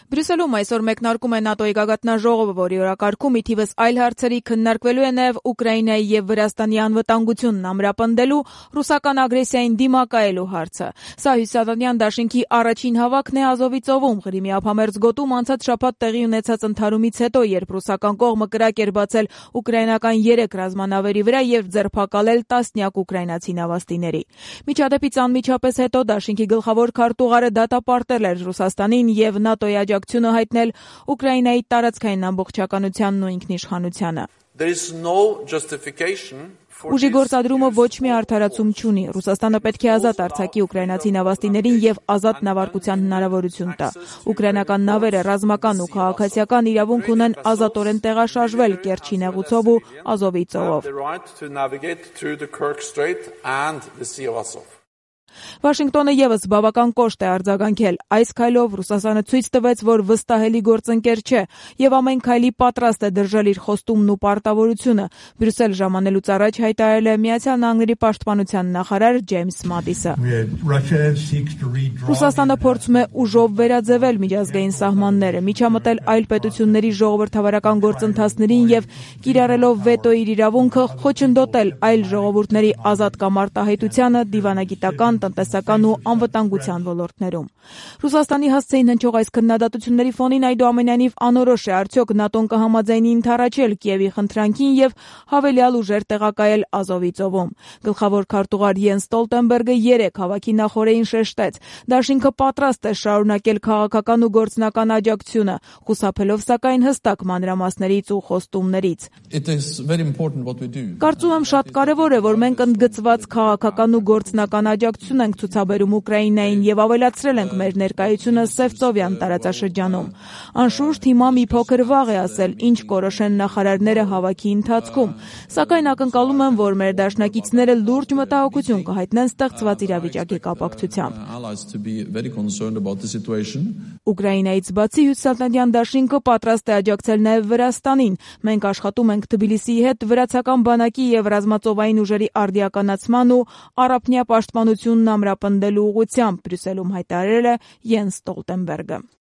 Բրյուսելում այսօր մեկնարկում է ՆԱՏՕ-ի գագաթնաժողովը, որի օրակարգում ի թիվս այլ հարցերի քննարկվելու է նաև Ուկրաինայի եւ Վրաստանի անվտանգությունն ամրապնդելու, ռուսական ագրեսիային դիմակայելու հարցը։ Սա հյուսիսատլանտյան դաշինքի առաջին հավաքն է Ազովի ծովում, Ղրիմի ափամերձ գոտում անցած շաբաթ տեղի ունեցած ընդհարումից հետո, երբ ռուսական կողմը կրակ էր բացել ուկրաինական 3 ռազմանավերի վրա եւ ձերբակալել տասնյակ ուկրաինացի նավաստիների։ Միջադեպից անմիջապես հետո դաշինքի գլխավոր քարտուղարը դատապարտել էր Ռուսաստանին եւ ՆԱՏՕ-ի աջակցությունը հայտնել Ուկրաինայի տարածքային ամբողջականությանն ու ինքնիշխանությանը։ Ուժի գործադրումը ոչ մի արդարացում չունի։ Ռուսաստանը պետք է ազատ արձակի ուկրաինացի նավաստիներին եւ ազատ նավարկության հնարավորություն տա։ Ուկրաինական նավերը ռազմական ու քաղաքացիական իրավունք ունեն ազատորեն տեղաշարժվել Կերչի նեղուցով ու Ազովի ծովով։ Վաշինգտոնը եւս բավական կոշտ է արձագանքել։ Այս քայլով Ռուսաստանը ցույց տվեց, որ վստահելի գործընկեր չէ եւ ամեն քայլի պատրաստ է դրժել իր խոստումն ու պարտավորությունը։ Բրյուսել ժամանելուց առաջ հայտարարել է Միացյալ Նահանգների պաշտպանության նախարար Ջեյմս Մատիսը։ Ռուսաստանը փորձում է ուժով վերաձևել միջազգային սահմանները, միջամտել այլ պետությունների ժողովրդավարական գործընթացներին եւ կիրառելով վետոյի իրավունքը խոչընդոտել այլ ժողովուրդների ազատ կամ արտահայտությանը դիվանագիտական, տնտեսական ու անվտանգության ոլորտներում։ Ռուսաստանի հասցեին հնչող այս քննադատությունների ֆոնին այդուամենայնիվ անորոշ է արդյոք ՆԱՏՕ-ն կհամաձայնի ընդառաջել Կիևի խնդրանքին եւ հավելյալ ուժեր տեղակայել Ազովի ծովում։ Գլխավոր քարտուղար Յենս Ստոլտենբերգը 3 հավաքի նախօրեին շեշտեց. դաշինքը պատրաստ է շարունակել քաղաքական ու գործնական աջակցությունը, խուսափելով սակայն հստակ մանրամասներից ու խոստումներից։ Կարծում եմ շատ կարևոր է, որ մենք ընդգծված քաղաքական ու գործնական աջակցություն ենք ցուցաբերում Ուկրաինային եւ ավելացրել ենք մեր ներկայությունը Սևծովյան տարածաշրջանում։ Անշուշտ հիմա մի փոքր վաղ է ասել, ինչ կորոշեն նախարարները հավաքի ընթացքում, սակայն ակնկալում եմ, որ մեր դաշնակիցները լուրջ մտահոգություն կհայտնեն ստեղծված իրավիճակի կապակցությամբ։ Ուկրաինայից բացի հյուսիսատլանտյան դաշինքը պատրաստ է աջակցել նաև Վրաստանին։ Մենք աշխատում ենք Թբիլիսիի հետ վրացական բանակի եւ ռազմածովային ուժերի արդիականացման ու առափնյա պաշտպանությունն ամրապնդելու ուղղությամբ, Բրյուսելում հայտարարել է Յենս Ստոլտենբերգը։